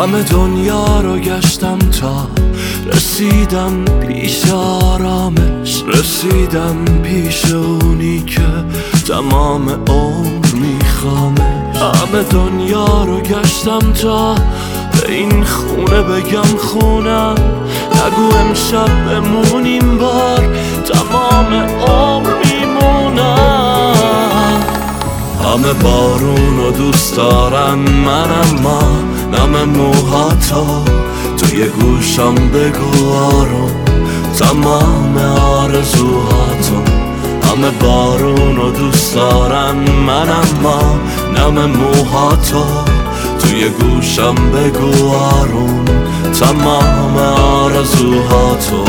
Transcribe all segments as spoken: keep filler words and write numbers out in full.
همه دنیا رو گشتم تا رسیدم پیش آرامش، رسیدم پیش اونی که تمام عمر میخوامش. همه دنیا رو گشتم تا به این خونه بگم خونم، نگو امشب بمونیم بار تمام عمر میمونم. همه بارون رو دوست دارن من، اما نم موهاتو توی گوشم بگو آروم تمام آرزوهاتو. همه بارون رو دوست دارن من، اما نم موهاتو توی گوشم بگو آروم تمام آرزوهاتو.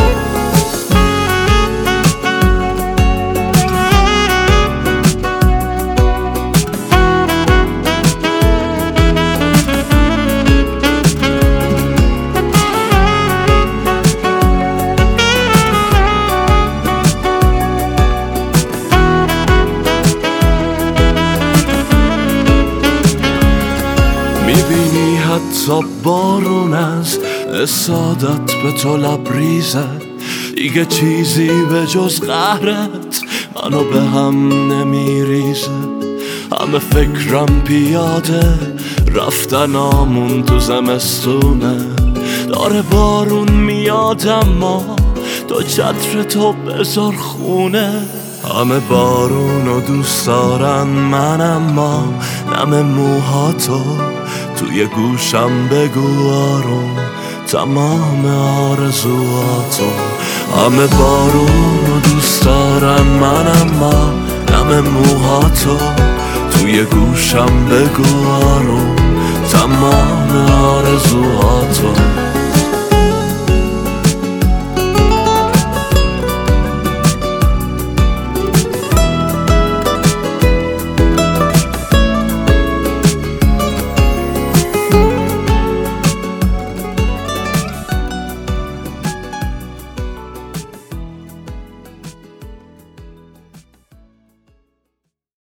میبینی حتی بارون از اسادت به تو لبریزه، دیگه چیزی به جز قهرت منو به هم نمیریزه. همه فکرم پیاده رفتن آمون تو زمستونه، داره بارون میاد اما تو چتر تو بذار خونه. همه بارونو دوست دارن من، اما نم موهاتو توی گوشم بگو آروم تمام آرزوهاتو. همه بارونو دوست دارن من، اما نم موهاتو توی گوشم بگو آروم تمام آرزوهاتو.